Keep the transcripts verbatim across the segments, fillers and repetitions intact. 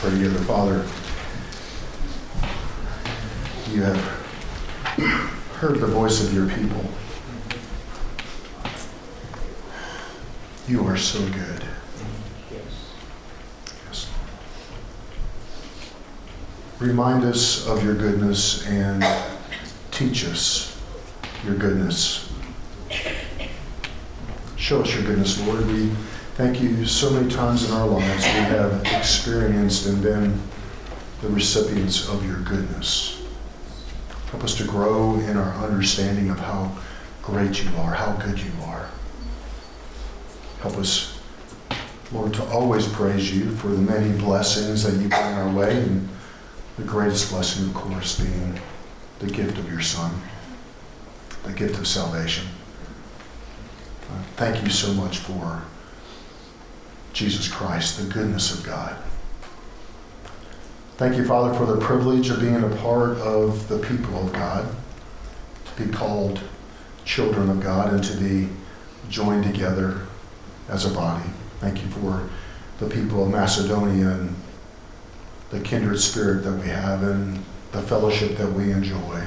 Pray together. Father, you have heard the voice of your people. You are so good. Yes. Remind us of your goodness and teach us your goodness. Show us your goodness, Lord. We thank you so many times in our lives we have experienced and been the recipients of your goodness. Help us to grow in our understanding of how great you are, how good you are. Help us, Lord, to always praise you for the many blessings that you bring our way, and the greatest blessing, of course, being the gift of your Son, the gift of salvation. Uh, thank you so much for Jesus Christ, the goodness of God. Thank you, Father, for the privilege of being a part of the people of God, to be called children of God and to be joined together as a body. Thank you for the people of Macedonia and the kindred spirit that we have and the fellowship that we enjoy.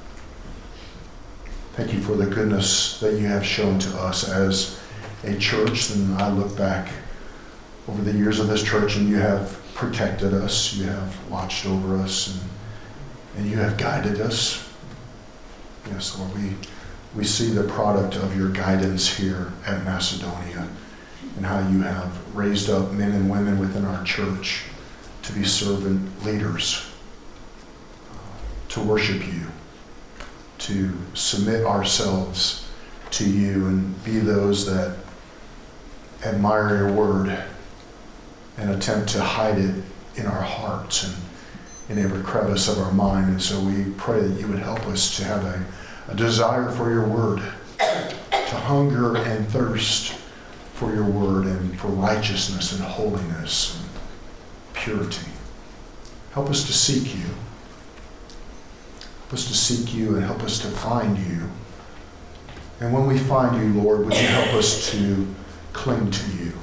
Thank you for the goodness that you have shown to us as a church. And I look back over the years of this church, and you have protected us, you have watched over us, and, and you have guided us. Yes, Lord, we, we see the product of your guidance here at Macedonia, and how you have raised up men and women within our church to be servant leaders, to worship you, to submit ourselves to you and be those that admire your word and attempt to hide it in our hearts and in every crevice of our mind. And so we pray that you would help us to have a, a desire for your word, to hunger and thirst for your word and for righteousness and holiness and purity. Help us to seek you. Help us to seek you and help us to find you. And when we find you, Lord, would you help us to cling to you,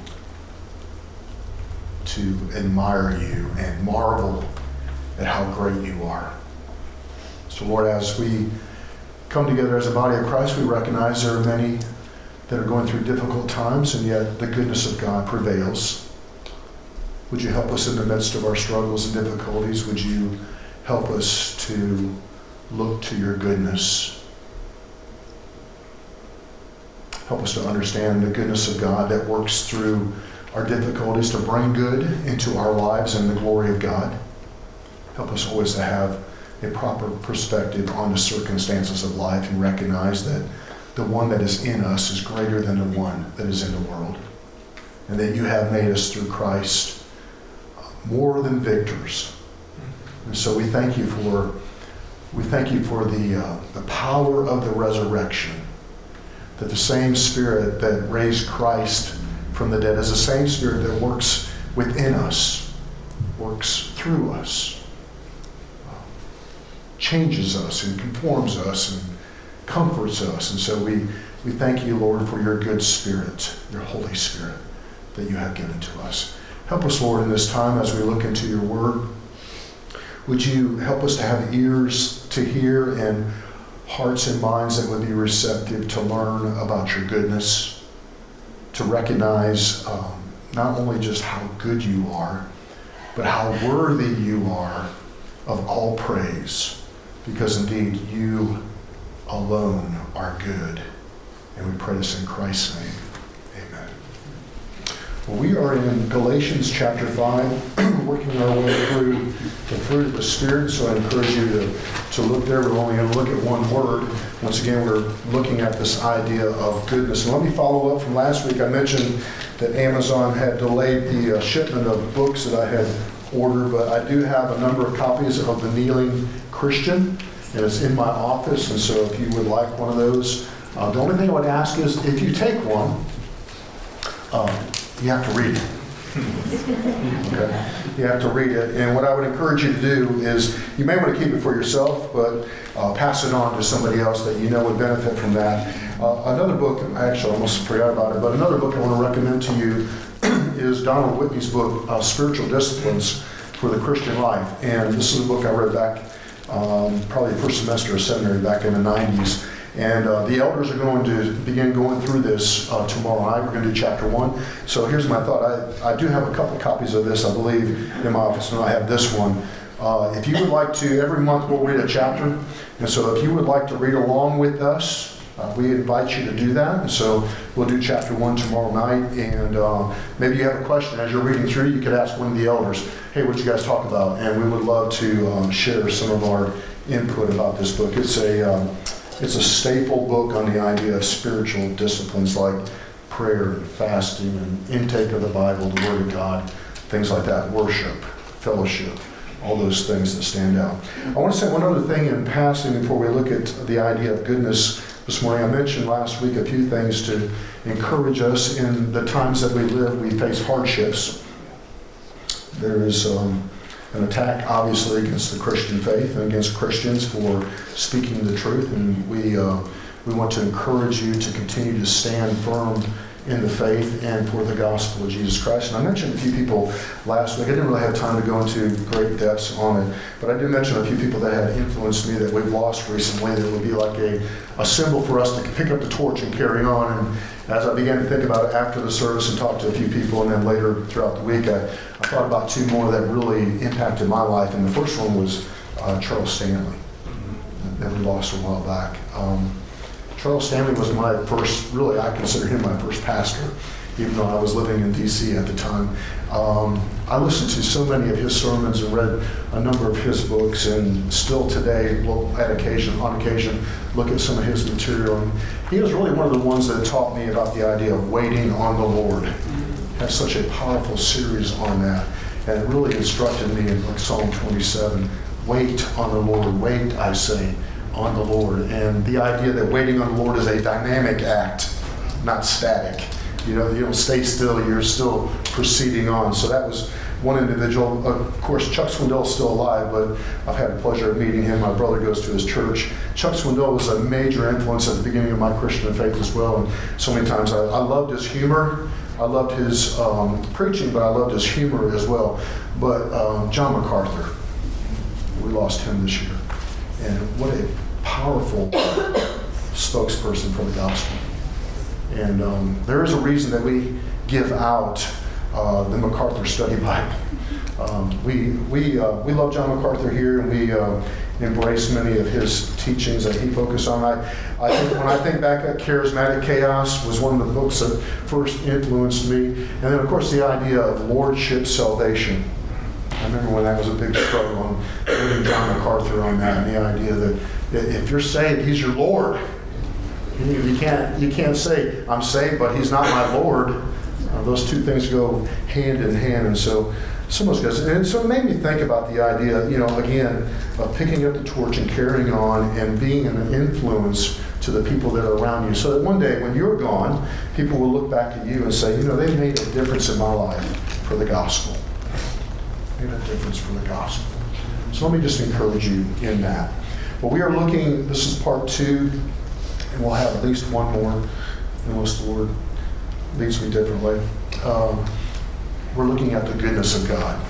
to admire you and marvel at how great you are. So Lord, as we come together as a body of Christ, we recognize there are many that are going through difficult times, and yet the goodness of God prevails. Would you help us in the midst of our struggles and difficulties? Would you help us to look to your goodness? Help us to understand the goodness of God that works through our difficulties to bring good into our lives and the glory of God. Help us always to have a proper perspective on the circumstances of life and recognize that the one that is in us is greater than the one that is in the world, and that you have made us through Christ more than victors. And so we thank you for we thank you for the uh, the power of the resurrection, that the same Spirit that raised Christ from the dead is the same Spirit that works within us, works through us, changes us and conforms us and comforts us. And so we, we thank you, Lord, for your good Spirit, your Holy Spirit that you have given to us. Help us, Lord, in this time as we look into your word. Would you help us to have ears to hear and hearts and minds that would be receptive to learn about your goodness, to recognize um, not only just how good you are, but how worthy you are of all praise, because indeed you alone are good. And we pray this in Christ's name. Amen. Well, we are in Galatians chapter five, working our way through the fruit of the Spirit, so I encourage you to, to look there. We're only going to look at one word. Once again, we're looking at this idea of goodness. And let me follow up from last week. I mentioned that Amazon had delayed the uh, shipment of books that I had ordered, but I do have a number of copies of The Kneeling Christian, and it's in my office, and so if you would like one of those, uh, the only thing I would ask is if you take one, um, you have to read it. Okay. You have to read it, and what I would encourage you to do is, you may want to keep it for yourself, but uh, pass it on to somebody else that you know would benefit from that. Uh, another book, actually I almost forgot about it, but another book I want to recommend to you is Donald Whitney's book, uh, Spiritual Disciplines. for the Christian life. And this is a book I read back um, probably the first semester of seminary back in the nineties. And uh, the elders are going to begin going through this uh, tomorrow night. We're going to do chapter one. So here's my thought. I, I do have a couple copies of this, I believe, in my office, and I have this one. Uh, if you would like to, every month we'll read a chapter. And so if you would like to read along with us, uh, we invite you to do that. And so we'll do chapter one tomorrow night. And uh, maybe you have a question as you're reading through, you could ask one of the elders, hey, what you guys talk about? And we would love to um, share some of our input about this book. It's a... Um, It's a staple book on the idea of spiritual disciplines like prayer and fasting and intake of the Bible, the Word of God, things like that, worship, fellowship, all those things that stand out. I want to say one other thing in passing before we look at the idea of goodness this morning. I mentioned last week a few things to encourage us in the times that we live. We face hardships. There is... Um, an attack, obviously, against the Christian faith and against Christians for speaking the truth. And we uh, we want to encourage you to continue to stand firm in the faith and for the gospel of Jesus Christ. And I mentioned a few people last week. I didn't really have time to go into great depths on it, but I did mention a few people that have influenced me that we've lost recently that would be like a, a symbol for us to pick up the torch and carry on. And as I began to think about it after the service and talk to a few people, and then later throughout the week, I, I thought about two more that really impacted my life. And the first one was uh, Charles Stanley, that we lost a while back. Um, Charles Stanley was my first, really, I consider him my first pastor, even though I was living in D C at the time. Um, I listened to so many of his sermons and read a number of his books, and still today, well, at occasion, on occasion, look at some of his material. And he was really one of the ones that taught me about the idea of waiting on the Lord. Had such a powerful series on that, and it really instructed me in like Psalm twenty-seven, wait on the Lord, wait, I say, on the Lord. And the idea that waiting on the Lord is a dynamic act, not static. You know, you don't stay still, you're still proceeding on. So that was one individual. Of course, Chuck Swindoll is still alive, but I've had the pleasure of meeting him. My brother goes to his church. Chuck Swindoll was a major influence at the beginning of my Christian faith as well. And so many times I, I loved his humor. I loved his um, preaching, but I loved his humor as well. But um, John MacArthur, we lost him this year. And what a powerful spokesperson for the gospel. And um, there is a reason that we give out uh, the MacArthur Study Bible. Um, we we uh, we love John MacArthur here, and we uh, embrace many of his teachings that he focused on. I, I think when I think back at Charismatic Chaos was one of the books that first influenced me. And then, of course, the idea of lordship salvation. I remember when that was a big struggle on reading John MacArthur on that, and the idea that if you're saved, he's your Lord. You can't you can't say, I'm saved, but he's not my Lord. Uh, those two things go hand in hand. And so some of those guys, and so it made me think about the idea, you know, again, of picking up the torch and carrying on and being an influence to the people that are around you. So that one day when you're gone, people will look back at you and say, you know, they made a difference in my life for the gospel. Made a difference for the gospel. So let me just encourage you in that. Well, we are looking, this is part two, and we'll have at least one more, unless the Lord leads me differently. Um, we're looking at the goodness of God.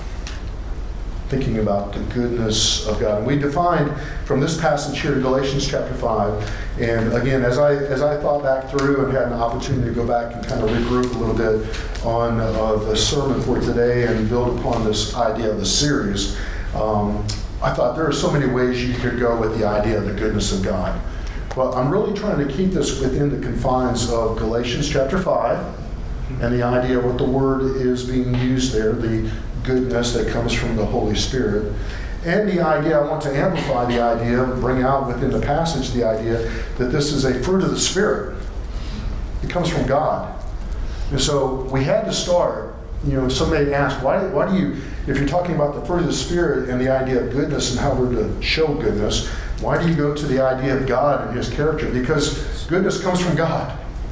Thinking about the goodness of God. And we defined from this passage here in Galatians chapter five, and again, as I as I thought back through and had an opportunity to go back and kind of regroup a little bit on uh, the sermon for today and build upon this idea of the series, um, I thought there are so many ways you could go with the idea of the goodness of God. But I'm really trying to keep this within the confines of Galatians chapter five and the idea of what the word is being used there, the goodness that comes from the Holy Spirit. And the idea, I want to amplify the idea, bring out within the passage the idea that this is a fruit of the Spirit. It comes from God. And so we had to start, you know, somebody asked, why, why do you, if you're talking about the fruit of the Spirit and the idea of goodness and how we're to show goodness, why do you go to the idea of God and His character? Because goodness comes from God.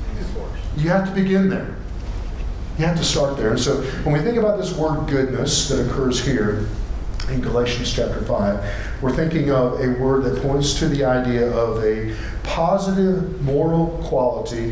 You have to begin there. You have to start there. And so when we think about this word goodness that occurs here in Galatians chapter five, we're thinking of a word that points to the idea of a positive moral quality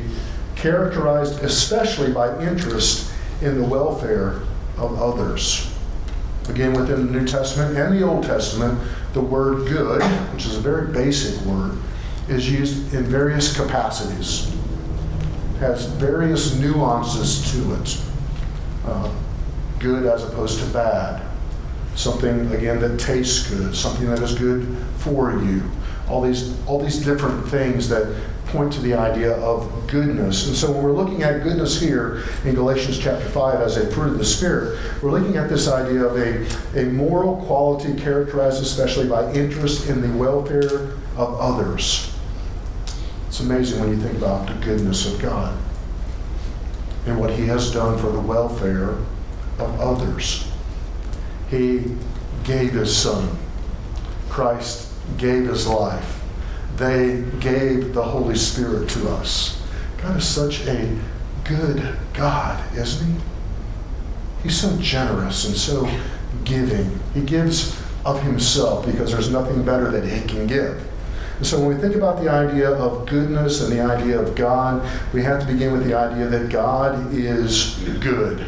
characterized especially by interest in the welfare of others. Again, within the New Testament and the Old Testament, the word good, which is a very basic word, is used in various capacities. Has various nuances to it. Uh, good as opposed to bad. Something, again, that tastes good. Something that is good for you. All these, all these different things that point to the idea of goodness. And so when we're looking at goodness here in Galatians chapter five as a fruit of the Spirit, we're looking at this idea of a, a moral quality characterized especially by interest in the welfare of others. It's amazing when you think about the goodness of God and what He has done for the welfare of others. He gave His Son. Christ gave His life. They gave the Holy Spirit to us. God is such a good God, isn't He? He's so generous and so giving. He gives of Himself because there's nothing better that He can give. And so when we think about the idea of goodness and the idea of God, we have to begin with the idea that God is good.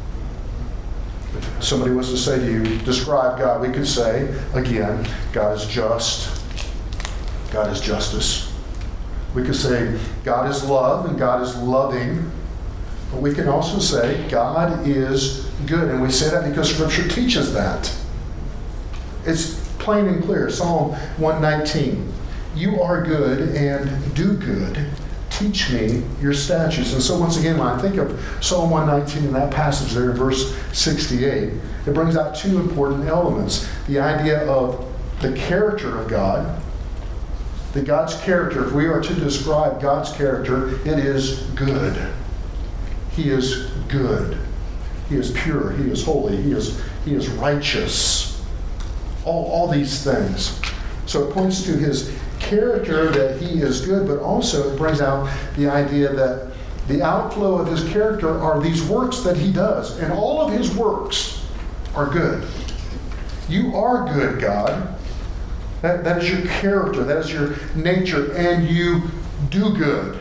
If somebody was to say to you, describe God, we could say, again, God is just. God is justice. We could say God is love and God is loving. But we can also say God is good. And we say that because Scripture teaches that. It's plain and clear. Psalm one nineteen. You are good and do good. Teach me your statutes. And so once again, when I think of Psalm one nineteen and that passage there in verse sixty-eight, it brings out two important elements. The idea of the character of God. That God's character, if we are to describe God's character, it is good. He is good. He is pure. He is holy. He is, he is righteous. All, all these things. So it points to His character that He is good, but also it brings out the idea that the outflow of His character are these works that He does. And all of His works are good. You are good, God. That, that is your character. That is your nature. And you do good.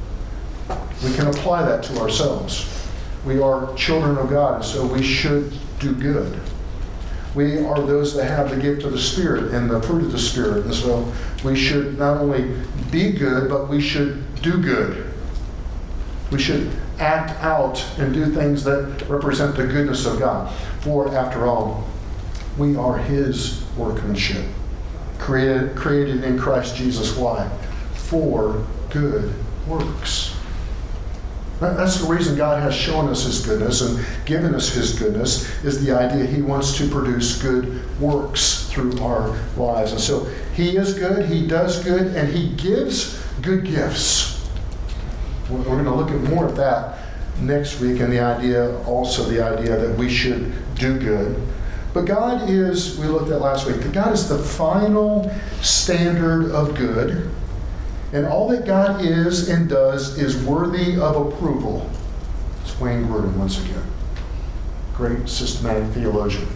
We can apply that to ourselves. We are children of God, and so we should do good. We are those that have the gift of the Spirit and the fruit of the Spirit. And so we should not only be good, but we should do good. We should act out and do things that represent the goodness of God. For, after all, we are His workmanship. Created, created in Christ Jesus. Why? For good works. That's the reason God has shown us His goodness and given us His goodness, is the idea He wants to produce good works through our lives. And so He is good, He does good, and He gives good gifts. We're going to look at more at that next week, and the idea, also the idea that we should do good. But God is, we looked at last week, that God is the final standard of good. And all that God is and does is worthy of approval. It's Wayne Grudem once again. Great systematic theologian.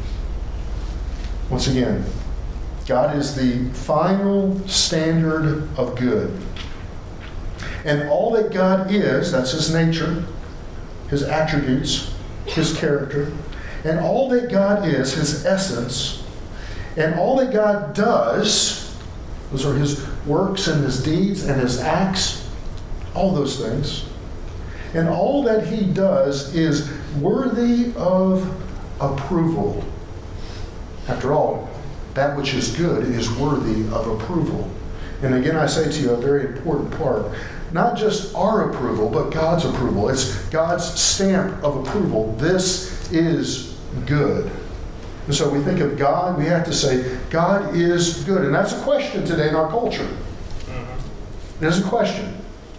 Once again, God is the final standard of good. And all that God is, that's His nature, His attributes, His character, and all that God is, His essence, and all that God does, those are His works and His deeds and His acts, all those things. And all that He does is worthy of approval. After all, that which is good is worthy of approval. And again, I say to you a very important part. Not just our approval, but God's approval. It's God's stamp of approval. This is good. And so we think of God, we have to say, God is good. And that's a question today in our culture. Mm-hmm. It is a question.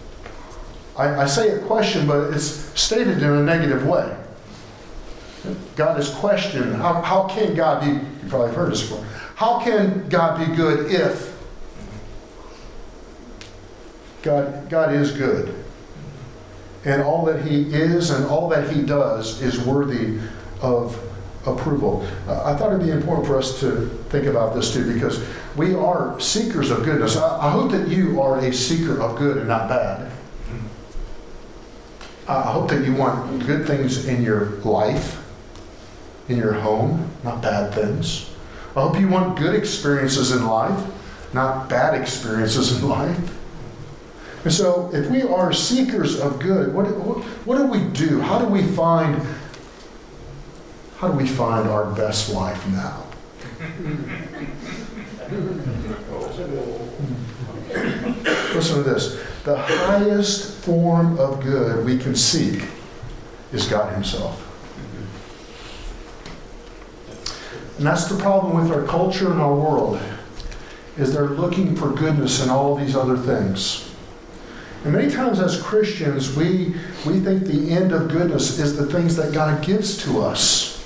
I, I say a question, but it's stated in a negative way. God is questioned. How, how can God be, you probably have heard this before, how can God be good if God, God is good? And all that He is and all that He does is worthy of approval. Uh, I thought it'd be important for us to think about this too, because we are seekers of goodness. I, I hope that you are a seeker of good and not bad. I hope that you want good things in your life. in your home, not bad things. I hope you want good experiences in life, not bad experiences in life. And so if we are seekers of good, what, what, what do we do? How do we find, how do we find our best life now? Listen to this. The highest form of good we can seek is God himself. And that's the problem with our culture and our world, is they're looking for goodness in all these other things. And many times as Christians, we, we think the end of goodness is the things that God gives to us.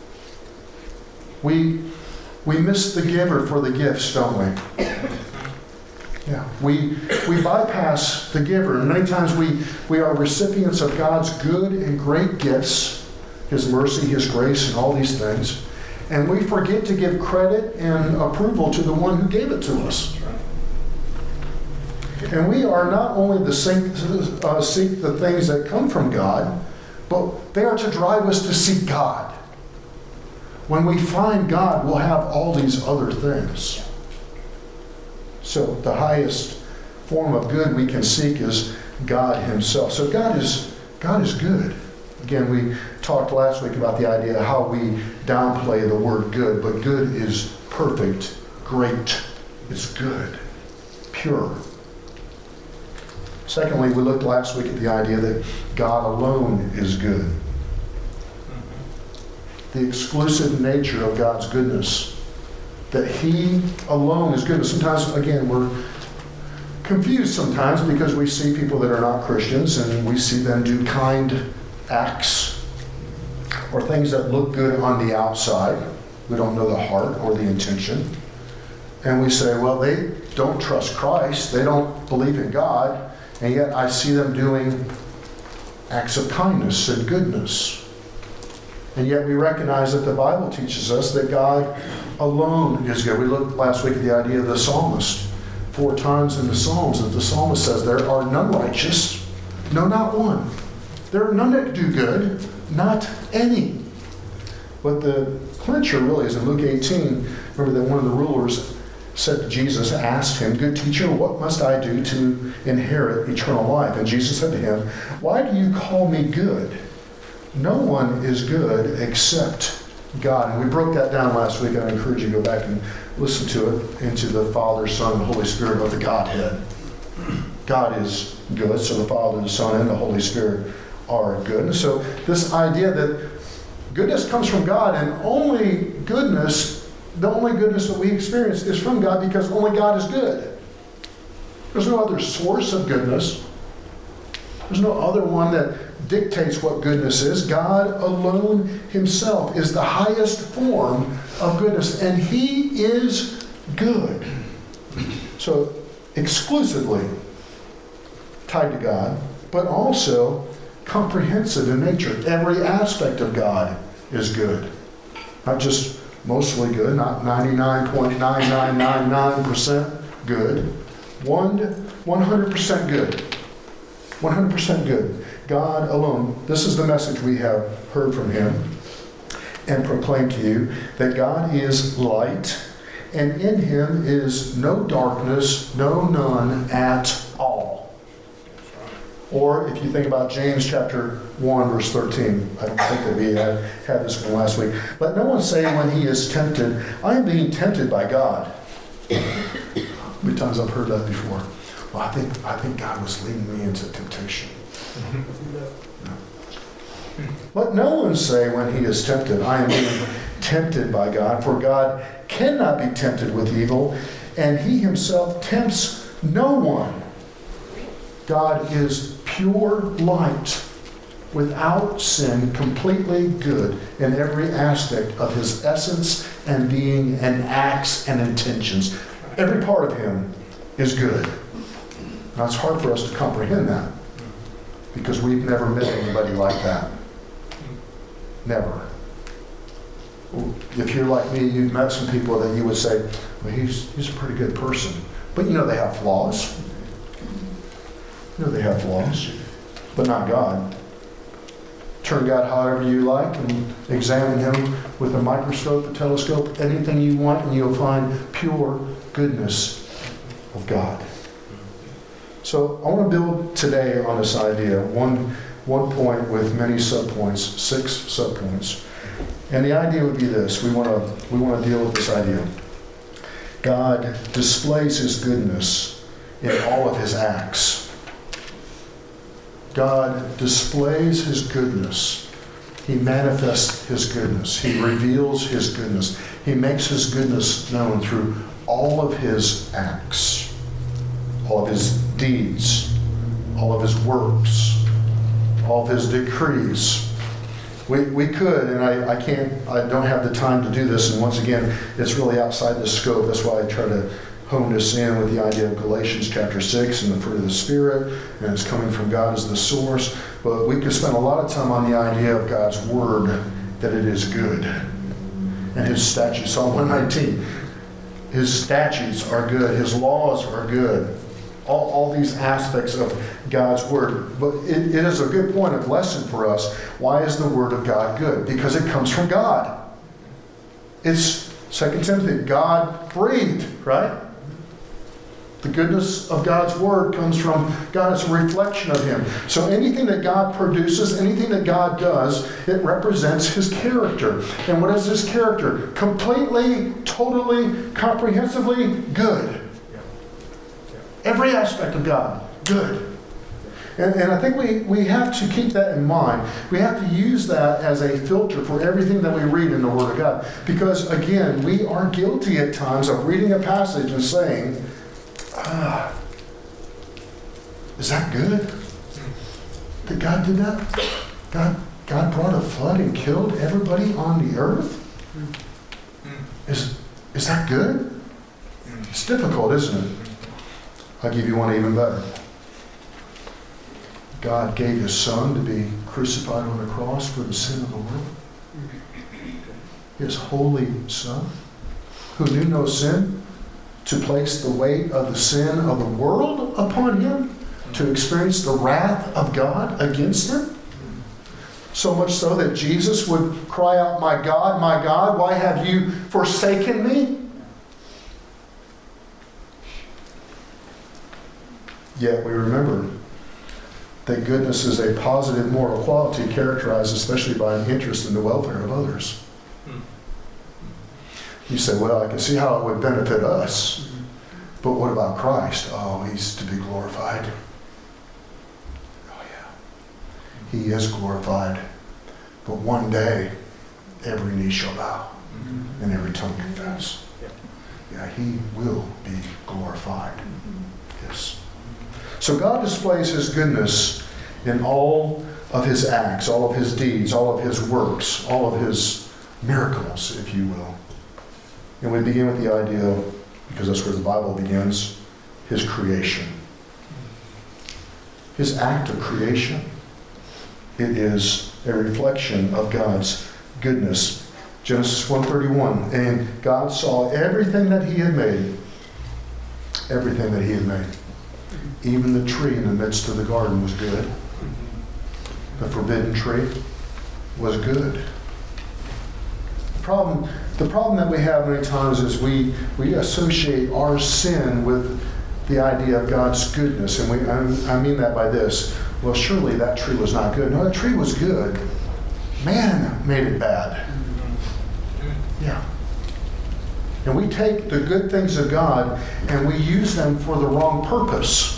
We, we miss the giver for the gifts, don't we? Yeah, we, we bypass the giver. And many times we, we are recipients of God's good and great gifts, His mercy, His grace, and all these things. And we forget to give credit and approval to the one who gave it to us. And we are not only to seek, uh, seek the things that come from God, but they are to drive us to seek God. When we find God, we'll have all these other things. So the highest form of good we can seek is God himself. So God is, God is good. Again, we talked last week about the idea of how we downplay the word good, but good is perfect, great, it's good, pure. Secondly, we looked last week at the idea that God alone is good. The exclusive nature of God's goodness. That He alone is good. Sometimes, again, we're confused sometimes because we see people that are not Christians and we see them do kind acts or things that look good on the outside. We don't know the heart or the intention. And we say, well, they don't trust Christ. They don't believe in God. And yet I see them doing acts of kindness and goodness. And yet we recognize that the Bible teaches us that God alone is good. We looked last week at the idea of the psalmist. Four times in the Psalms that the psalmist says, there are none righteous, no, not one. There are none that do good, not any. But the clincher really is in Luke eighteen. Remember that one of the rulers said to Jesus, asked him, good teacher, what must I do to inherit eternal life? And Jesus said to him, why do you call me good? No one is good except God. And we broke that down last week. I encourage you to go back and listen to it, into the Father, Son, and Holy Spirit of the Godhead. God is good, so the Father, the Son, and the Holy Spirit are good. And so this idea that goodness comes from God, and only goodness, the only goodness that we experience is from God because only God is good. There's no other source of goodness. There's no other one that dictates what goodness is. God alone himself is the highest form of goodness, and he is good. So exclusively tied to God, but also comprehensive in nature. Every aspect of God is good. Not just mostly good, not ninety-nine point nine nine nine nine percent good. One, one hundred percent good. one hundred percent good. God alone. This is the message we have heard from him and proclaimed to you, that God is light, and in him is no darkness, no none at all. Or if you think about James chapter one, verse thirteen, I don't think that we had, had this one last week. Let no one say when he is tempted, I am being tempted by God. How many times I've heard that before? Well, I think I think God was leading me into temptation. No. Let no one say when he is tempted, I am being tempted by God, for God cannot be tempted with evil, and he himself tempts no one. God is pure light, without sin, completely good in every aspect of his essence and being and acts and intentions. Every part of him is good. Now, it's hard for us to comprehend that because we've never met anybody like that. Never. If you're like me, you've met some people that you would say, well, he's, he's a pretty good person. But you know they have flaws. You know they have flaws, but not God. Turn God however you like and examine him with a microscope, a telescope, anything you want, and you'll find pure goodness of God. So I want to build today on this idea, one, one point with many subpoints, six subpoints. And the idea would be this. We want to we want to deal with this idea. God displays his goodness in all of his acts. God displays his goodness. He manifests his goodness. He reveals his goodness. He makes his goodness known through all of his acts, all of his deeds, all of his works, all of his decrees. We we could, and I, I can't, I don't have the time to do this, and once again, it's really outside the scope. That's why I try to hone this in with the idea of Galatians chapter six and the fruit of the Spirit, and it's coming from God as the source. But we could spend a lot of time on the idea of God's Word, that it is good. And his statutes, Psalm one nineteen, his statutes are good, his laws are good. All, all these aspects of God's Word. But it, it is a good point of lesson for us. Why is the Word of God good? Because it comes from God. It's Second Timothy, God breathed, right? The goodness of God's Word comes from God. It's a reflection of Him. So anything that God produces, anything that God does, it represents His character. And what is His character? Completely, totally, comprehensively good. Every aspect of God, good. And, and I think we, we have to keep that in mind. We have to use that as a filter for everything that we read in the Word of God. Because, again, we are guilty at times of reading a passage and saying, ah, is that good? That God did that? God, God brought a flood and killed everybody on the earth? Is, is that good? It's difficult, isn't it? I'll give you one even better. God gave His Son to be crucified on the cross for the sin of the world. His holy Son, who knew no sin, to place the weight of the sin of the world upon Him, to experience the wrath of God against Him. So much so that Jesus would cry out, "My God, my God, why have you forsaken me?" Yet we remember that goodness is a positive moral quality characterized especially by an interest in the welfare of others. You say, well, I can see how it would benefit us, but what about Christ? Oh, He's to be glorified. Oh, yeah. He is glorified. But one day, every knee shall bow and every tongue confess. Yeah, He will be glorified. Yes. So God displays His goodness in all of His acts, all of His deeds, all of His works, all of His miracles, if you will. And we begin with the idea, because that's where the Bible begins, His creation. His act of creation, it is a reflection of God's goodness. Genesis one thirty-one, and God saw everything that He had made, everything that He had made. Even the tree in the midst of the garden was good. The forbidden tree was good. The problem, the problem that we have many times is we, we associate our sin with the idea of God's goodness. And we, I, I mean that by this. Well, surely that tree was not good. No, that tree was good. Man made it bad. Yeah. And we take the good things of God and we use them for the wrong purpose.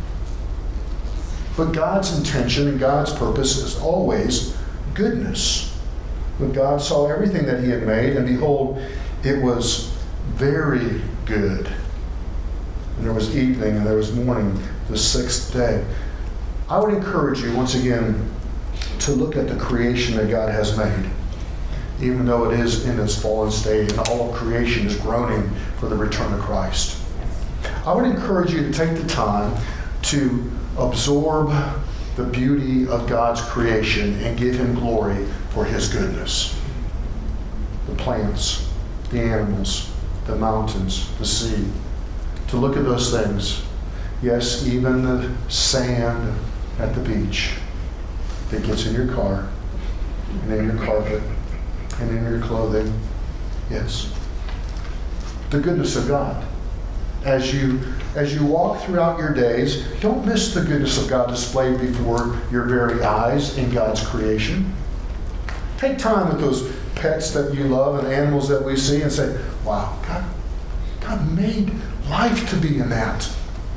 But God's intention and God's purpose is always goodness. When God saw everything that He had made, and behold, it was very good. And there was evening and there was morning, the sixth day. I would encourage you, once again, to look at the creation that God has made. Even though it is in its fallen state and all of creation is groaning for the return of Christ. I would encourage you to take the time to absorb the beauty of God's creation and give Him glory for His goodness. The plants, the animals, the mountains, the sea. To look at those things. Yes, even the sand at the beach that gets in your car and in your carpet and in your clothing. Yes. The goodness of God. As you, as you walk throughout your days, don't miss the goodness of God displayed before your very eyes in God's creation. Take time with those pets that you love and animals that we see and say, wow, God, God made life to be in that.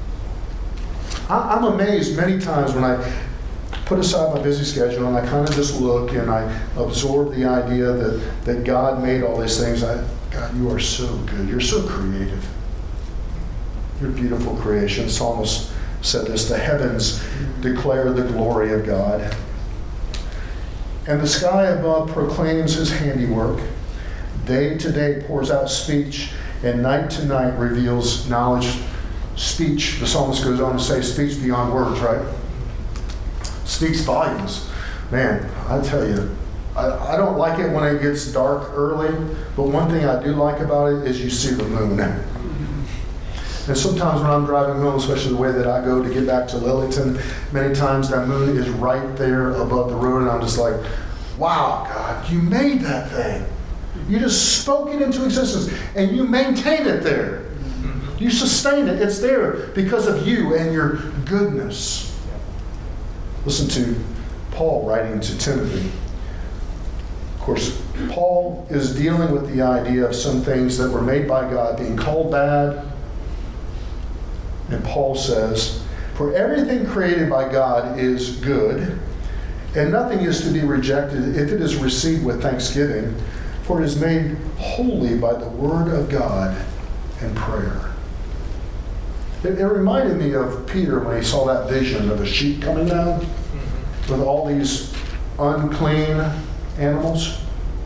I'm amazed many times when I put aside my busy schedule and I kind of just look and I absorb the idea that, that God made all these things. I, God, you are so good. You're so creative. You're beautiful creation. Psalmist said this, the heavens declare the glory of God, and the sky above proclaims his handiwork. Day to day pours out speech, and night to night reveals knowledge. Speech, the psalmist goes on to say, speech beyond words, right? Speaks volumes. Man, I tell you, I, I don't like it when it gets dark early, but one thing I do like about it is you see the moon. And sometimes when I'm driving home, especially the way that I go to get back to Lillington, many times that moon is right there above the road, and I'm just like, wow, God, you made that thing. You just spoke it into existence, and you maintained it there. You sustained it. It's there because of you and your goodness. Listen to Paul writing to Timothy. Of course, Paul is dealing with the idea of some things that were made by God being called bad. And Paul says, for everything created by God is good, and nothing is to be rejected if it is received with thanksgiving, for it is made holy by the word of God and prayer. It, it reminded me of Peter when he saw that vision of a sheep coming down with all these unclean animals.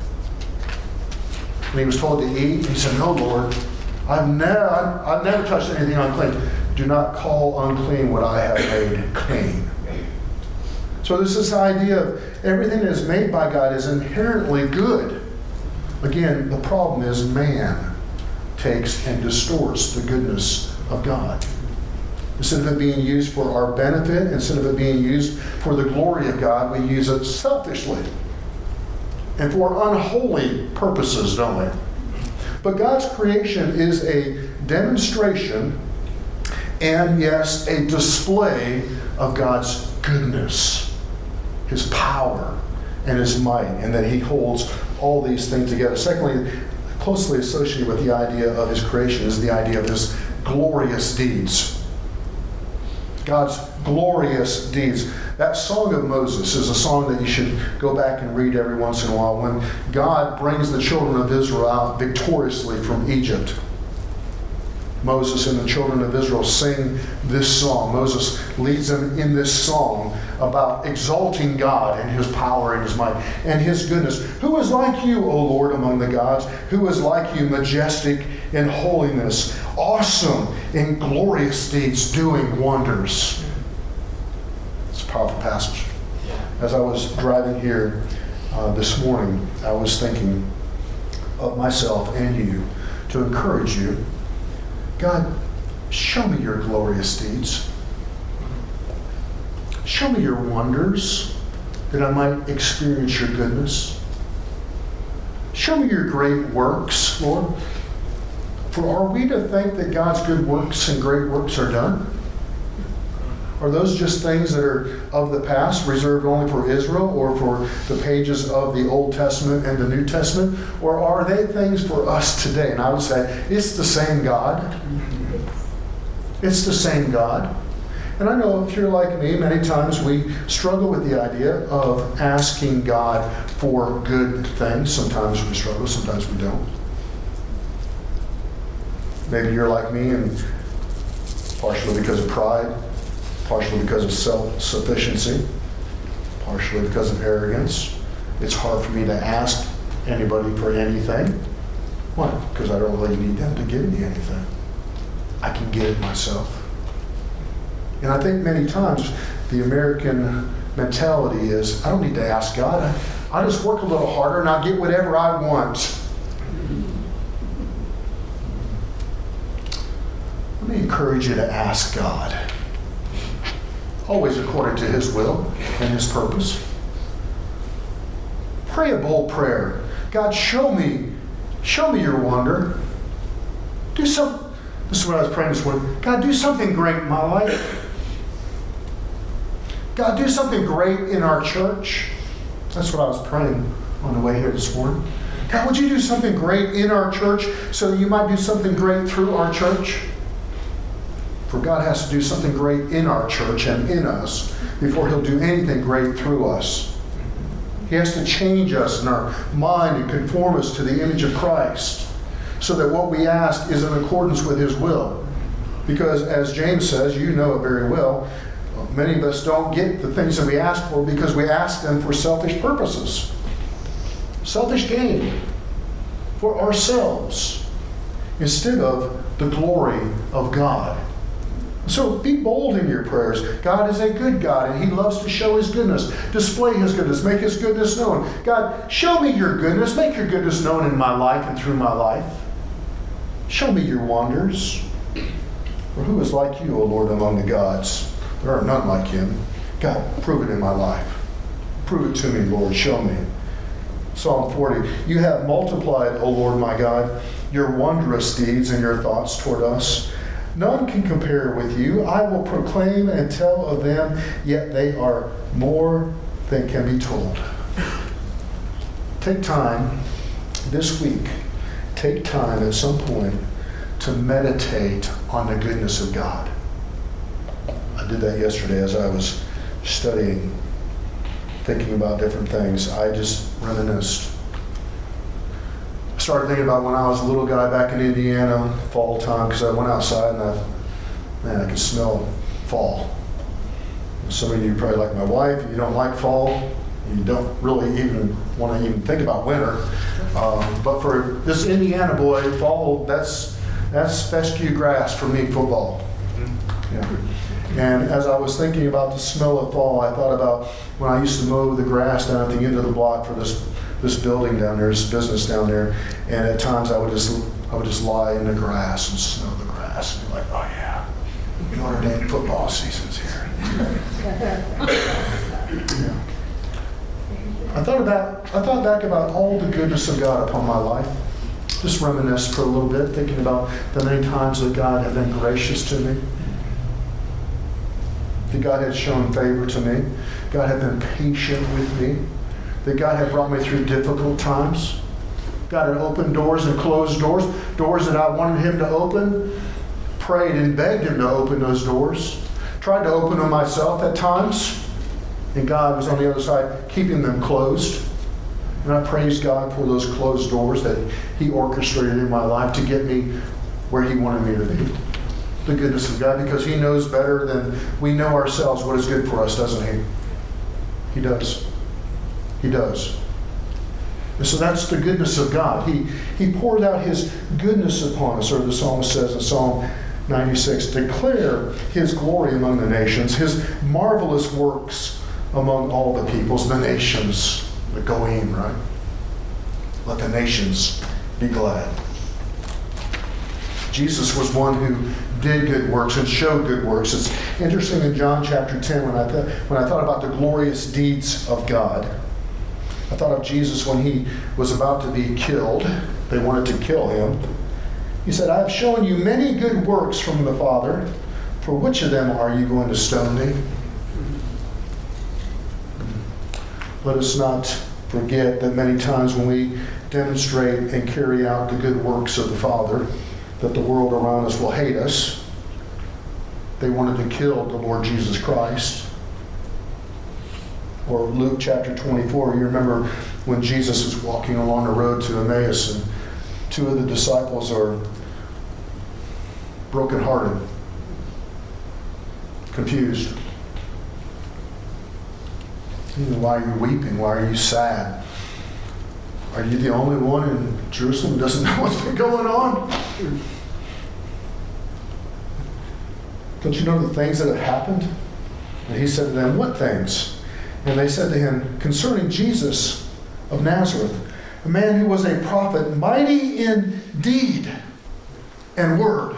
And he was told to eat. He said, no, Lord, I've never, I've, I've never touched anything unclean. Do not call unclean what I have made clean. So there's this idea of everything that is made by God is inherently good. Again, the problem is man takes and distorts the goodness of God. Instead of it being used for our benefit, instead of it being used for the glory of God, we use it selfishly and for unholy purposes, don't we? But God's creation is a demonstration and, yes, a display of God's goodness, his power, and his might, and that he holds all these things together. Secondly, closely associated with the idea of his creation is the idea of his glorious deeds. God's glorious deeds. That Song of Moses is a song that you should go back and read every once in a while. When God brings the children of Israel out victoriously from Egypt, Moses and the children of Israel sing this song. Moses leads them in this song about exalting God and his power and his might and his goodness. Who is like you, O Lord, among the gods? Who is like you, majestic in holiness, awesome in glorious deeds, doing wonders? It's a powerful passage. As I was driving here uh, this morning, I was thinking of myself and you to encourage you. God, show me your glorious deeds. Show me your wonders that I might experience your goodness. Show me your great works, Lord. For are we to think that God's good works and great works are done? Are those just things that are of the past, reserved only for Israel or for the pages of the Old Testament and the New Testament? Or are they things for us today? And I would say, it's the same God. It's the same God. And I know if you're like me, many times we struggle with the idea of asking God for good things. Sometimes we struggle, sometimes we don't. Maybe you're like me, and partially because of pride, partially because of self-sufficiency, partially because of arrogance. It's hard for me to ask anybody for anything. Why? Because I don't really need them to give me anything. I can get it myself. And I think many times the American mentality is, I don't need to ask God. I, I just work a little harder and I'll get whatever I want. Let me encourage you to ask God. Always according to his will and his purpose. Pray a bold prayer. God, show me, show me your wonder. Do some, this is what I was praying this morning. God, do something great in my life. God, do something great in our church. That's what I was praying on the way here this morning. God, would you do something great in our church so that you might do something great through our church? For God has to do something great in our church and in us before he'll do anything great through us. He has to change us in our mind and conform us to the image of Christ so that what we ask is in accordance with his will. Because as James says, you know it very well, many of us don't get the things that we ask for because we ask them for selfish purposes. Selfish gain for ourselves instead of the glory of God. So be bold in your prayers. God is a good God, and he loves to show his goodness, display his goodness, make his goodness known. God, show me your goodness, make your goodness known in my life and through my life. Show me your wonders. For who is like you, O Lord, among the gods? There are none like him. God, prove it in my life. Prove it to me, Lord. Show me. Psalm forty, you have multiplied, O Lord my God, your wondrous deeds and your thoughts toward us. None can compare with you. I will proclaim and tell of them, yet they are more than can be told. Take time this week, take time at some point to meditate on the goodness of God. I did that yesterday as I was studying, thinking about different things. I just reminisced. I started thinking about when I was a little guy back in Indiana, fall time, because I went outside and I, man, I could smell fall. Some of you probably like my wife, you don't like fall, you don't really even want to even think about winter. Um, but for this Indiana boy, fall, that's that's fescue grass for me, football. Yeah. And as I was thinking about the smell of fall, I thought about when I used to mow the grass down at the end of the block for this this building down there, this business down there, and at times I would just I would just lie in the grass and smell the grass and be like, oh yeah, Notre Dame football season's here. Yeah. I thought about I thought back about all the goodness of God upon my life. Just reminisced for a little bit, thinking about the many times that God had been gracious to me. That God had shown favor to me. God had been patient with me. That God had brought me through difficult times. God had opened doors and closed doors. Doors that I wanted him to open. Prayed and begged him to open those doors. Tried to open them myself at times. And God was on the other side keeping them closed. And I praise God for those closed doors that he orchestrated in my life to get me where he wanted me to be. The goodness of God, because he knows better than we know ourselves what is good for us, doesn't he? He does. He does. And so that's the goodness of God. He, he poured out his goodness upon us, or the psalmist says in Psalm ninety-six, declare his glory among the nations, his marvelous works among all the peoples, the nations, the Goyim, right? Let the nations be glad. Jesus was one who did good works and showed good works. It's interesting in John chapter ten, when I, th- when I thought about the glorious deeds of God, I thought of Jesus when he was about to be killed. They wanted to kill him. He said, I've shown you many good works from the Father. For which of them are you going to stone me? Let us not forget that many times when we demonstrate and carry out the good works of the Father, that the world around us will hate us. They wanted to kill the Lord Jesus Christ. Or Luke chapter twenty-four, you remember when Jesus was walking along the road to Emmaus and two of the disciples are brokenhearted, confused. Why are you weeping? Why are you sad? Are you the only one in Jerusalem who doesn't know what's been going on? Don't you know the things that have happened? And he said to them, what things? And they said to him, concerning Jesus of Nazareth, a man who was a prophet, mighty in deed and word.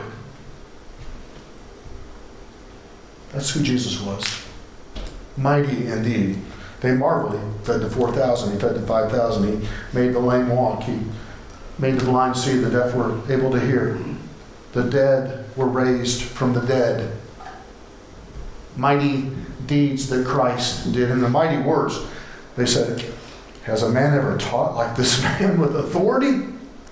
That's who Jesus was. Mighty in deed. They marveled. He fed the four thousand. He fed the five thousand. He made the lame walk. He made the blind see. The deaf were able to hear. The dead were raised from the dead. Mighty deeds that Christ did. And the mighty words, they said, has a man ever taught like this man with authority?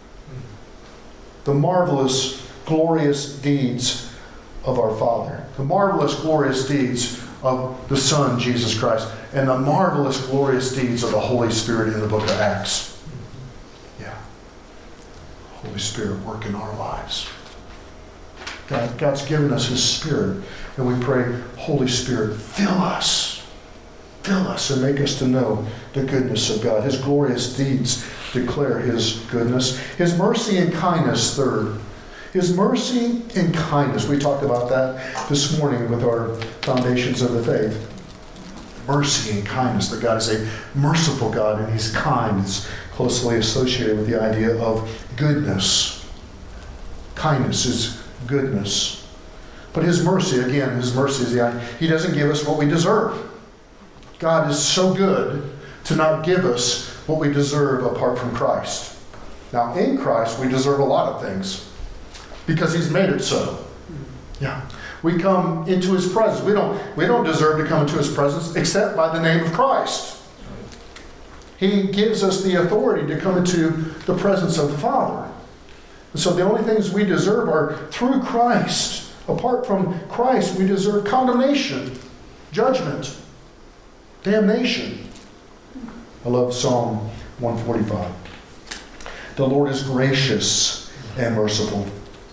The marvelous, glorious deeds of our Father. The marvelous, glorious deeds of the Son, Jesus Christ. And the marvelous, glorious deeds of the Holy Spirit in the book of Acts. Yeah. Holy Spirit work in our lives. God, God's given us His Spirit. And we pray, Holy Spirit, fill us. Fill us and make us to know the goodness of God. His glorious deeds declare His goodness. His mercy and kindness, third. His mercy and kindness. We talked about that this morning with our foundations of the faith. Mercy and kindness. That God is a merciful God and He's kind. It's closely associated with the idea of goodness. Kindness is goodness. But His mercy, again, His mercy is the idea. He doesn't give us what we deserve. God is so good to not give us what we deserve apart from Christ. Now, in Christ, we deserve a lot of things because He's made it so. Yeah. We come into His presence. We don't, we don't deserve to come into His presence except by the name of Christ. He gives us the authority to come into the presence of the Father. And so the only things we deserve are through Christ. Apart from Christ, we deserve condemnation, judgment, damnation. I love Psalm one forty-five. The Lord is gracious and merciful,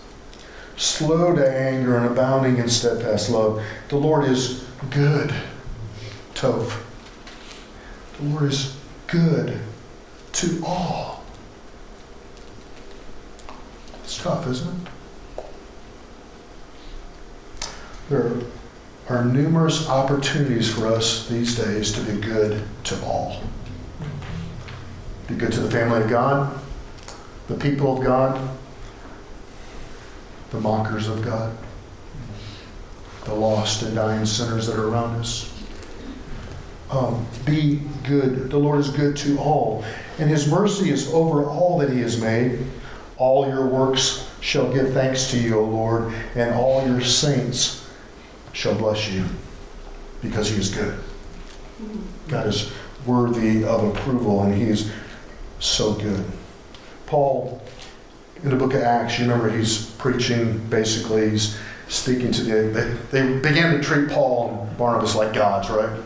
slow to anger and abounding in steadfast love. The Lord is good. Tov. The Lord is good to all. It's tough, isn't it? There are numerous opportunities for us these days to be good to all. Be good to the family of God, the people of God, the mockers of God, the lost and dying sinners that are around us. Um, be good. The Lord is good to all. And His mercy is over all that He has made. All your works shall give thanks to you, O Lord, and all your saints shall bless you, because He is good. God is worthy of approval, and He is so good. Paul, in the book of Acts, you remember he's preaching, basically he's speaking to the, they, they began to treat Paul and Barnabas like gods, right?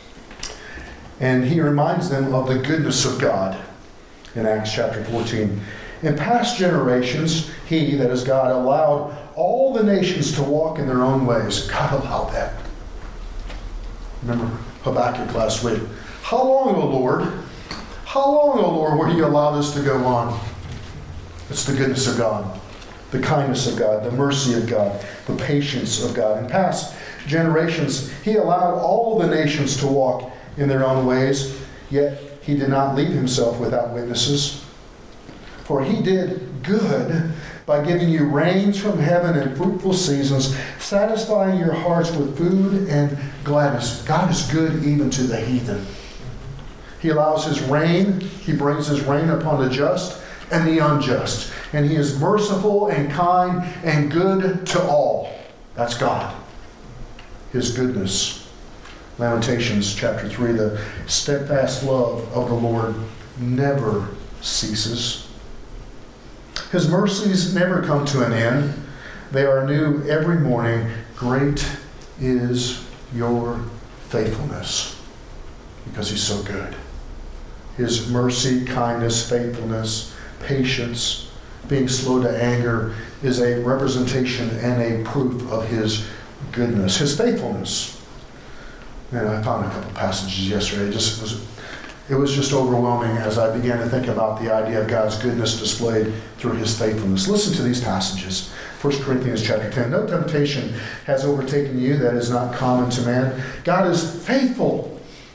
And he reminds them of the goodness of God in Acts chapter fourteen. In past generations, He, that is God, allowed all the nations to walk in their own ways. God allowed that. Remember Habakkuk last week. How long, O Lord? How long, O Lord, will You allow this to go on? It's the goodness of God, the kindness of God, the mercy of God, the patience of God. In past generations, He allowed all the nations to walk in their own ways, yet He did not leave Himself without witnesses. For He did good by giving you rains from heaven and fruitful seasons, satisfying your hearts with food and gladness. God is good even to the heathen. He allows His rain. He brings His rain upon the just and the unjust. And He is merciful and kind and good to all. That's God. His goodness. Lamentations chapter three, the steadfast love of the Lord never ceases. His mercies never come to an end. They are new every morning. Great is your faithfulness, because He's so good. His mercy, kindness, faithfulness, patience, being slow to anger is a representation and a proof of His goodness. His faithfulness. Man, I found a couple passages yesterday. It just was It was just overwhelming as I began to think about the idea of God's goodness displayed through His faithfulness. Listen to these passages. First Corinthians chapter ten. No temptation has overtaken you that is not common to man. God is faithful.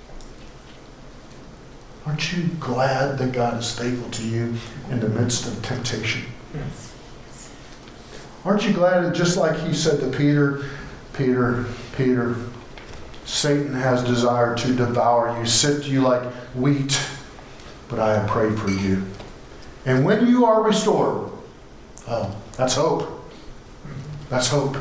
Aren't you glad that God is faithful to you in the midst of temptation? Yes. Aren't you glad that just like He said to Peter, Peter, Peter, Satan has desired to devour you, sift you like wheat, but I have prayed for you. And when you are restored, oh, that's hope. That's hope.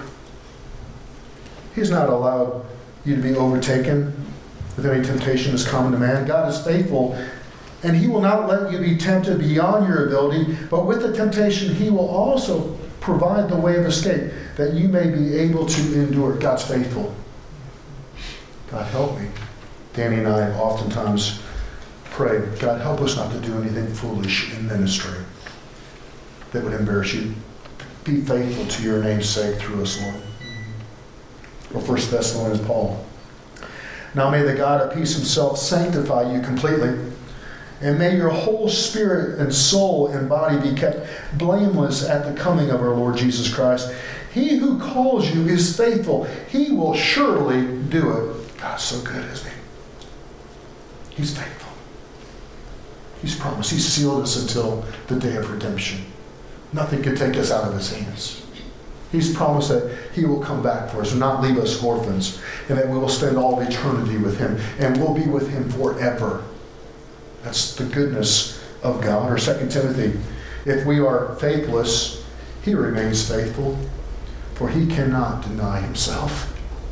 He's not allowed you to be overtaken with any temptation that's common to man. God is faithful, and He will not let you be tempted beyond your ability, but with the temptation, He will also provide the way of escape, that you may be able to endure. God's faithful. God, help me. Danny and I oftentimes pray, God, help us not to do anything foolish in ministry that would embarrass you. Be faithful to your name's sake through us, Lord. Or First Thessalonians, Paul. Now may the God of peace Himself sanctify you completely, and may your whole spirit and soul and body be kept blameless at the coming of our Lord Jesus Christ. He who calls you is faithful. He will surely do it. God's so good, isn't He? He's faithful. He's promised. He's sealed us until the day of redemption. Nothing can take us out of His hands. He's promised that He will come back for us and not leave us orphans, and that we will spend all of eternity with Him, and we'll be with Him forever. That's the goodness of God. Or Second Timothy, if we are faithless, He remains faithful, for He cannot deny Himself.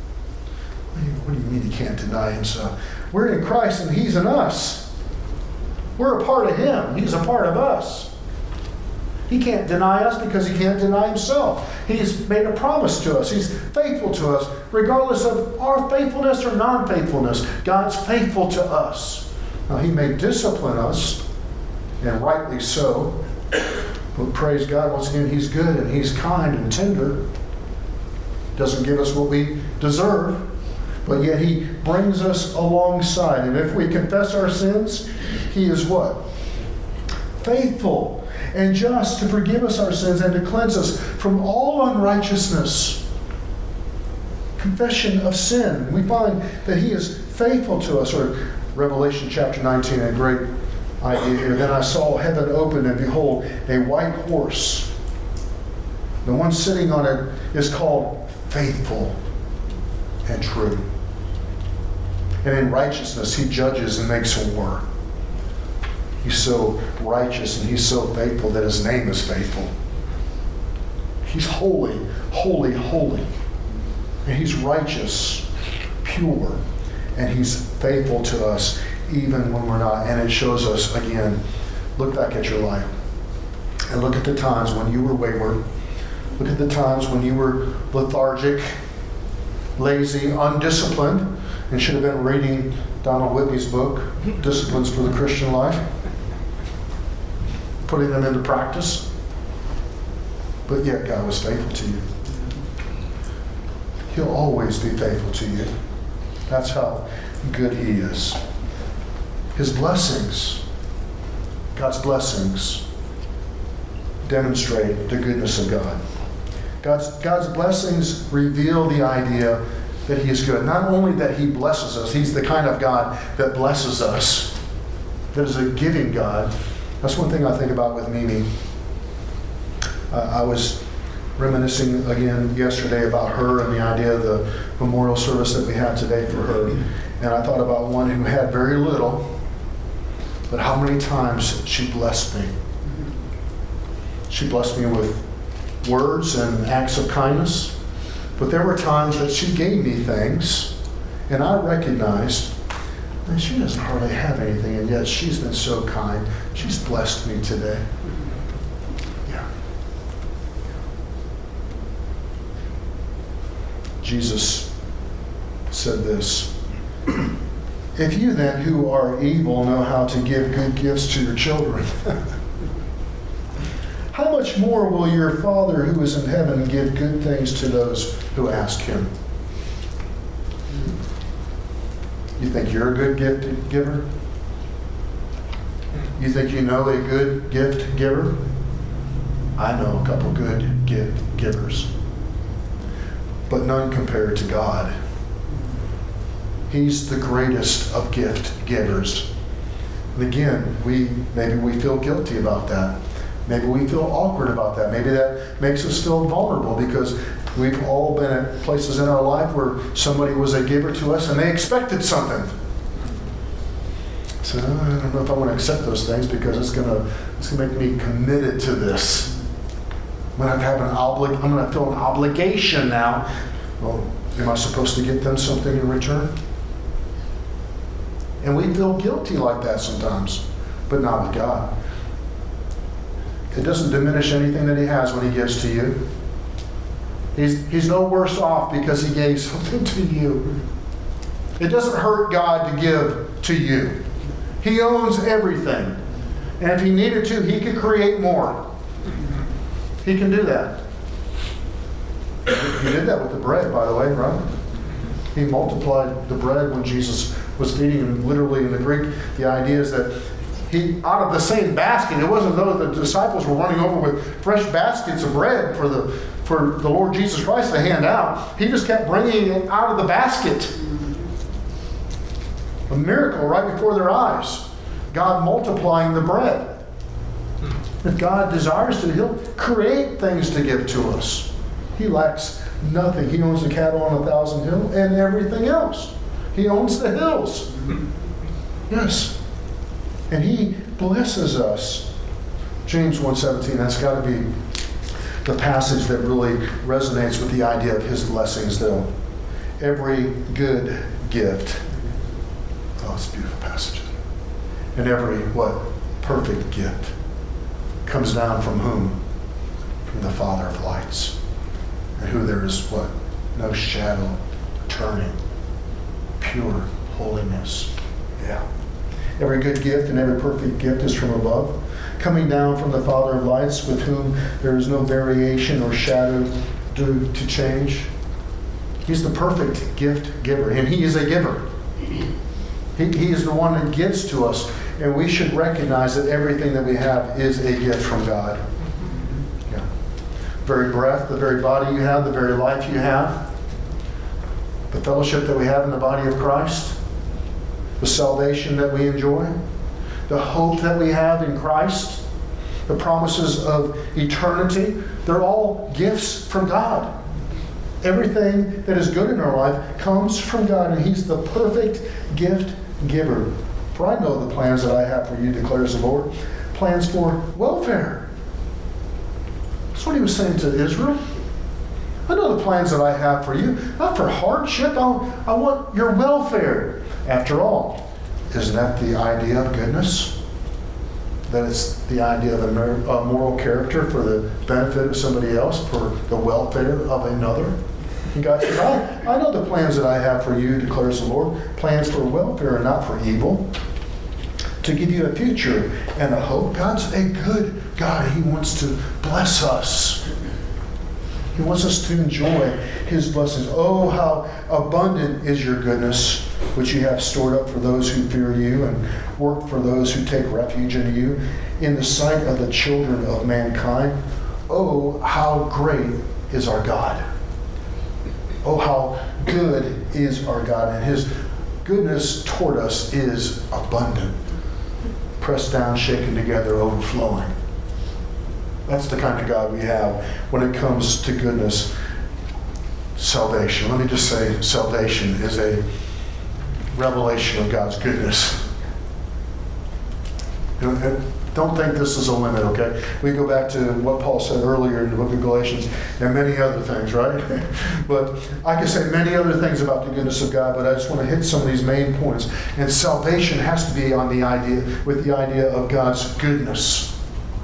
What do you mean He can't deny Himself? We're in Christ and He's in us. We're a part of Him. He's a part of us. He can't deny us because He can't deny Himself. He's made a promise to us. He's faithful to us, regardless of our faithfulness or non-faithfulness. God's faithful to us. Now, He may discipline us, and rightly so. But praise God, once again, He's good and He's kind and tender. Doesn't give us what we deserve, but yet He brings us alongside. And if we confess our sins, He is what? Faithful and just to forgive us our sins and to cleanse us from all unrighteousness. Confession of sin. We find that He is faithful to us. Or Revelation chapter nineteen, a great idea here. Then I saw heaven open, and behold, a white horse. The one sitting on it is called Faithful and True. And in righteousness He judges and makes war. He's so righteous and He's so faithful that His name is faithful. He's holy, holy, holy. And He's righteous, pure. And He's faithful to us even when we're not. And it shows us, again, look back at your life. And look at the times when you were wayward. Look at the times when you were lethargic, lazy, undisciplined, and should have been reading Donald Whitney's book, Disciplines for the Christian Life, putting them into practice. But yet God was faithful to you. He'll always be faithful to you. That's how good He is. His blessings, God's blessings, demonstrate the goodness of God. God's, God's blessings reveal the idea that He is good. Not only that He blesses us, He's the kind of God that blesses us, that is a giving God. That's one thing I think about with Mimi. Uh, I was reminiscing again yesterday about her and the idea of the memorial service that we had today for her. And I thought about one who had very little, but how many times she blessed me. She blessed me with words and acts of kindness. But there were times that she gave me things, and I recognized that she doesn't hardly have anything, and yet she's been so kind. She's blessed me today. Yeah. Jesus said this, if you then who are evil know how to give good gifts to your children, how much more will your Father who is in heaven give good things to those who ask Him? You think you're a good gift giver? You think you know a good gift giver? I know a couple good gift givers, but none compared to God. He's the greatest of gift givers. And again, we maybe we feel guilty about that. Maybe we feel awkward about that. Maybe that makes us feel vulnerable because We've all been at places in our life where somebody was a giver to us and they expected something. So I don't know if I want to accept those things because it's gonna it's gonna make me committed to this. I'm gonna have an oblig I'm gonna feel an obligation now. Well, am I supposed to get them something in return? And we feel guilty like that sometimes, but not with God. It doesn't diminish anything that He has when He gives to you. He's, he's no worse off because He gave something to you. It doesn't hurt God to give to you. He owns everything. And if He needed to, He could create more. He can do that. He did that with the bread, by the way, right? He multiplied the bread when Jesus was feeding them. Literally in the Greek, the idea is that He, out of the same basket, it wasn't though the disciples were running over with fresh baskets of bread for the for the Lord Jesus Christ to hand out. He just kept bringing it out of the basket. A miracle right before their eyes. God multiplying the bread. If God desires to, He'll create things to give to us. He lacks nothing. He owns the cattle on a thousand hills and everything else. He owns the hills. Yes. And He blesses us. James one seventeen, that's got to be the passage that really resonates with the idea of His blessings, though. Every good gift. Oh, it's a beautiful passage. And every, what? Perfect gift comes down from whom? From the Father of lights. And who there is, what? No shadow turning. Pure holiness. Yeah. Every good gift and every perfect gift is from above, coming down from the Father of lights, with whom there is no variation or shadow due to change. He's the perfect gift giver, and He is a giver. He, he is the one that gives to us, and we should recognize that everything that we have is a gift from God. Yeah. The very breath, the very body you have, the very life you have, the fellowship that we have in the body of Christ, the salvation that we enjoy, the hope that we have in Christ, the promises of eternity, they're all gifts from God. Everything that is good in our life comes from God, and He's the perfect gift giver. For I know the plans that I have for you, declares the Lord, plans for welfare. That's what He was saying to Israel. I know the plans that I have for you, not for hardship. I, I want your welfare. After all, isn't that the idea of goodness? That it's the idea of a moral character for the benefit of somebody else, for the welfare of another? And God says, I, I know the plans that I have for you, declares the Lord, plans for welfare and not for evil, to give you a future and a hope. God's a good God. He wants to bless us. He wants us to enjoy His blessings. Oh, how abundant is your goodness, which you have stored up for those who fear you and work for those who take refuge in you, in the sight of the children of mankind. Oh, how great is our God. Oh, how good is our God. And His goodness toward us is abundant. Pressed down, shaken together, overflowing. That's the kind of God we have when it comes to goodness. Salvation. Let me just say, salvation is a revelation of God's goodness. Don't think this is a limit, okay? We go back to what Paul said earlier in the book of Galatians and many other things, right? But I can say many other things about the goodness of God, but I just want to hit some of these main points. And salvation has to be on the idea, with the idea of God's goodness.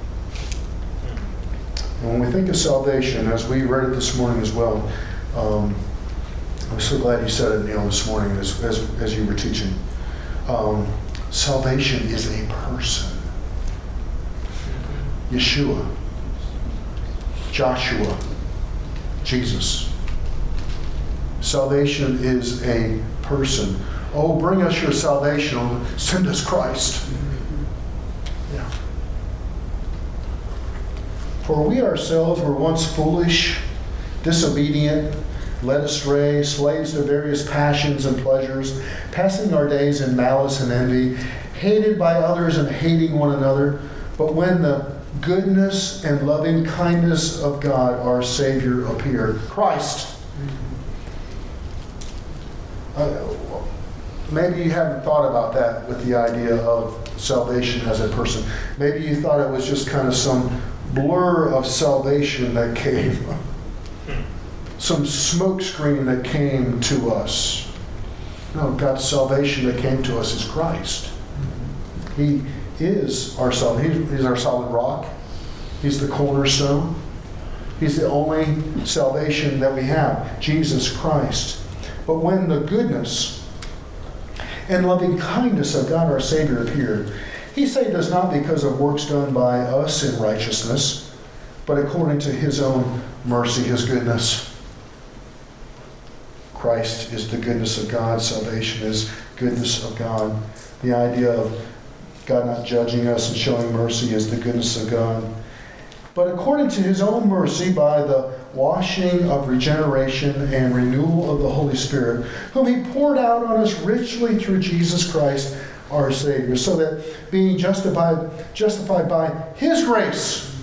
And when we think of salvation, as we read it this morning as well, um, I'm so glad you said it, Neil, this morning as, as, as you were teaching. Um, salvation is a person. Yeshua, Joshua, Jesus. Salvation is a person. Oh, bring us your salvation. Send us Christ. Yeah. For we ourselves were once foolish, disobedient, led astray, slaves to various passions and pleasures, passing our days in malice and envy, hated by others and hating one another. But when the goodness and loving kindness of God, our Savior, appeared. Christ. Uh, maybe you haven't thought about that with the idea of salvation as a person. Maybe you thought it was just kind of some blur of salvation that came. Some smoke screen that came to us. No, God's salvation that came to us is Christ. He is our salvation. He's our solid rock. He's the cornerstone. He's the only salvation that we have, Jesus Christ. But when the goodness and loving kindness of God our Savior appeared, He saved us not because of works done by us in righteousness, but according to His own mercy, His goodness. Christ is the goodness of God. Salvation is goodness of God. The idea of God not judging us and showing mercy is the goodness of God. But according to His own mercy, by the washing of regeneration and renewal of the Holy Spirit, whom He poured out on us richly through Jesus Christ, our Savior, so that being justified, justified by His grace,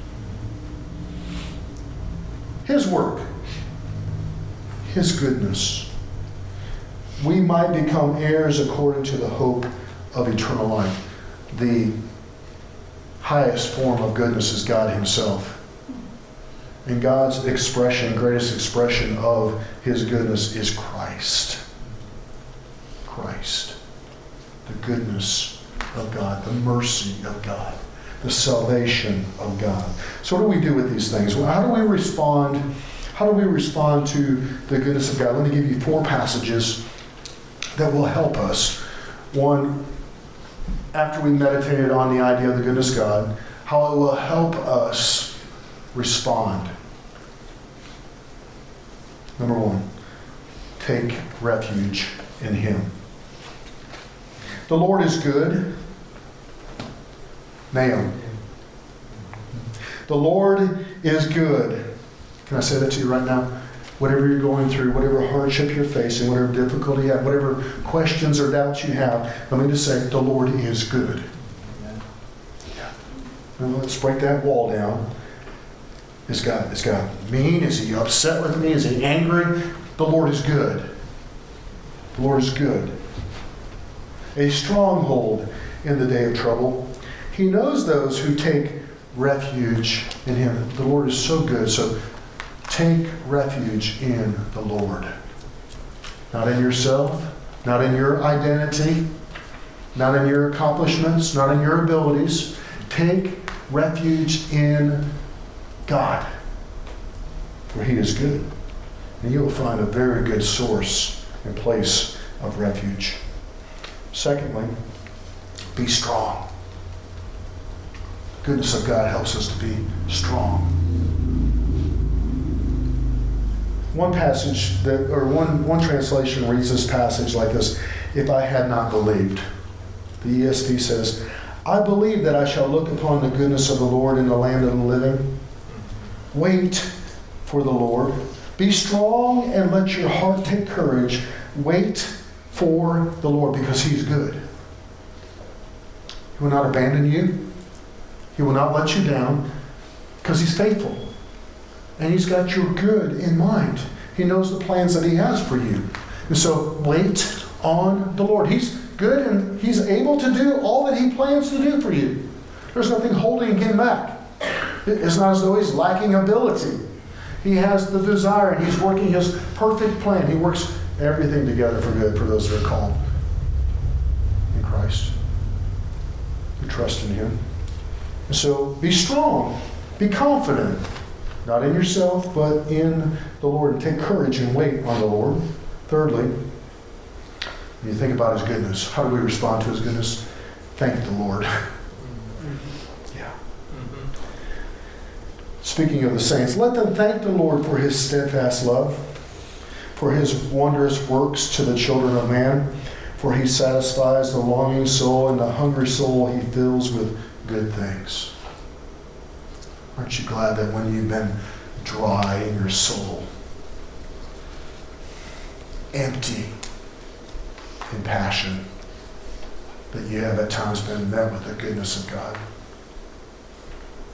His work, His goodness, we might become heirs according to the hope of eternal life. The highest form of goodness is God Himself. And God's expression, greatest expression of His goodness is Christ. Christ. The goodness of God, the mercy of God, the salvation of God. So what do we do with these things? Well, how do we respond? How do we respond to the goodness of God? Let me give you four passages that will help us. One, after we meditated on the idea of the goodness of God, how it will help us respond. Number one, take refuge in Him. The Lord is good. Nahum. The Lord is good. Can I say that to you right now? Whatever you're going through, whatever hardship you're facing, whatever difficulty you have, whatever questions or doubts you have, let me just say, the Lord is good. Yeah. Now let's break that wall down. Is God, is God mean? Is He upset with me? Is He angry? The Lord is good. The Lord is good. A stronghold in the day of trouble. He knows those who take refuge in Him. The Lord is so good. So take refuge in the Lord. Not in yourself, not in your identity, not in your accomplishments, not in your abilities. Take refuge in God. For He is good. And you will find a very good source and place of refuge. Secondly, be strong. The goodness of God helps us to be strong. One passage that, or one, one translation reads this passage like this: if I had not believed. The E S V says, I believe that I shall look upon the goodness of the Lord in the land of the living. Wait for the Lord. Be strong and let your heart take courage. Wait for the Lord, because He's good. He will not abandon you. He will not let you down, because He's faithful. And He's got your good in mind. He knows the plans that He has for you. And so wait on the Lord. He's good and He's able to do all that He plans to do for you. There's nothing holding Him back. It's not as though He's lacking ability. He has the desire and He's working His perfect plan. He works everything together for good for those that are called in Christ, who trust in Him. And so be strong. Be confident. Not in yourself, but in the Lord. And take courage and wait on the Lord. Thirdly, when you think about His goodness, how do we respond to His goodness? Thank the Lord. Yeah. Speaking of the saints, let them thank the Lord for His steadfast love, for His wondrous works to the children of man, for He satisfies the longing soul, and the hungry soul He fills with good things. Aren't you glad that when you've been dry in your soul, empty in passion, that you have at times been met with the goodness of God?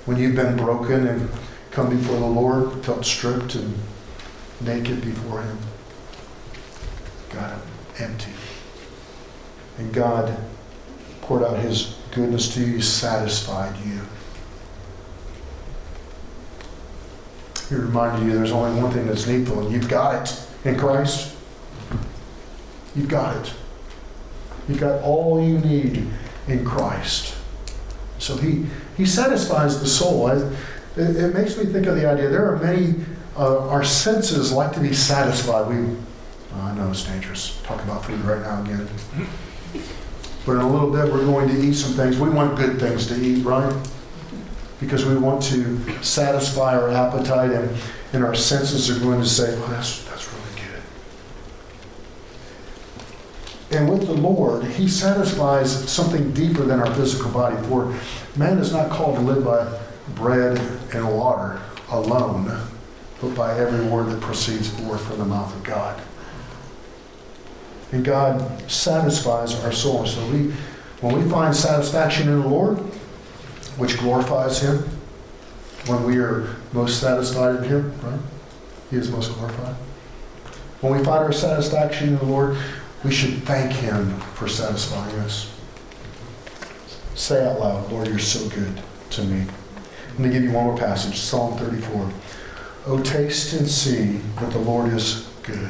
When you've been broken and come before the Lord, felt stripped and naked before Him. God, I'm empty. And God poured out His goodness to you, satisfied you. He reminded you there's only one thing that's needful, and you've got it in Christ. You've got it. You've got all you need in Christ. So He, he satisfies the soul. I, it, it makes me think of the idea. There are many, uh, our senses like to be satisfied. We, oh, I know it's dangerous. Talk about food right now again. But in a little bit, we're going to eat some things. We want good things to eat, right? Because we want to satisfy our appetite, and, and our senses are going to say, oh, that's, that's really good. And with the Lord, He satisfies something deeper than our physical body. For man is not called to live by bread and water alone, but by every word that proceeds forth from the mouth of God. And God satisfies our soul. So we, when we find satisfaction in the Lord, which glorifies Him, when we are most satisfied in Him, right? He is most glorified. When we find our satisfaction in the Lord, we should thank Him for satisfying us. Say out loud, Lord, You're so good to me. Let me give you one more passage, Psalm thirty-four. Oh, taste and see that the Lord is good.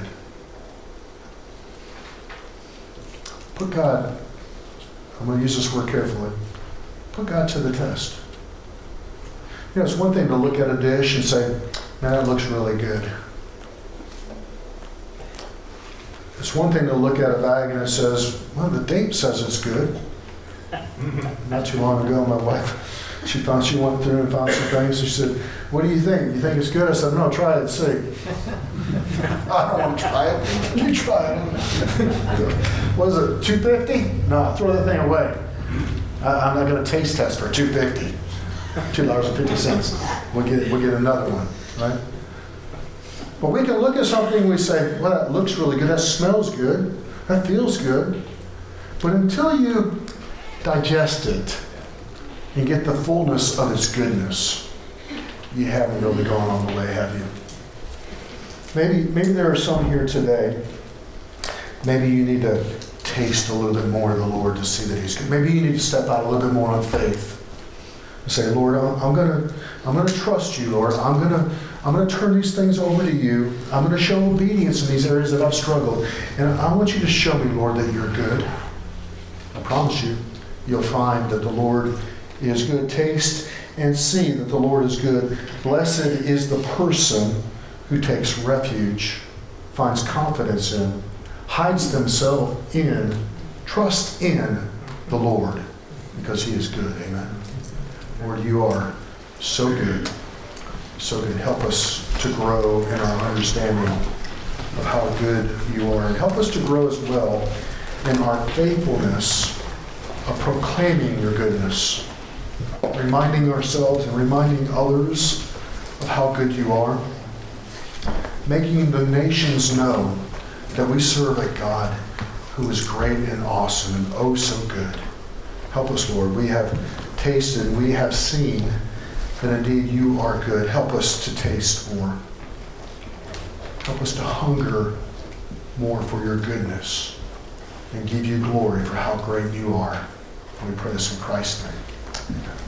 Put God, I'm going to use this word carefully, put God to the test. You know, it's one thing to look at a dish and say, man, that looks really good. It's one thing to look at a bag and it says, well, the date says it's good. Not too long ago, my wife, she found, she went through and found some things. She said, what do you think? You think it's good? I said, no, try it and see. I don't want to try it. You try it. What is it, two fifty? No, throw that thing away. I, I'm not going to taste test for two fifty. two dollars and fifty cents. We'll get, we'll get another one, right? But we can look at something and we say, well, that looks really good. That smells good. That feels good. But until you digest it and get the fullness of its goodness, you haven't really gone all the way, have you? Maybe, maybe there are some here today. Maybe you need to taste a little bit more of the Lord to see that He's good. Maybe you need to step out a little bit more on faith and say, Lord, I'm, I'm gonna, I'm gonna trust You, Lord. I'm gonna, I'm gonna turn these things over to You. I'm gonna show obedience in these areas that I've struggled, and I want You to show me, Lord, that You're good. I promise you, you'll find that the Lord is good. Taste and see that the Lord is good. Blessed is the person who takes refuge, finds confidence in, hides themselves in, trust in the Lord, because He is good. Amen. Lord, You are so good, so good. Help us to grow in our understanding of how good You are, and help us to grow as well in our faithfulness of proclaiming Your goodness, reminding ourselves and reminding others of how good You are, making the nations know that we serve a God who is great and awesome and oh so good. Help us, Lord. We have tasted, we have seen that indeed You are good. Help us to taste more. Help us to hunger more for Your goodness and give You glory for how great You are. We pray this in Christ's name. Amen.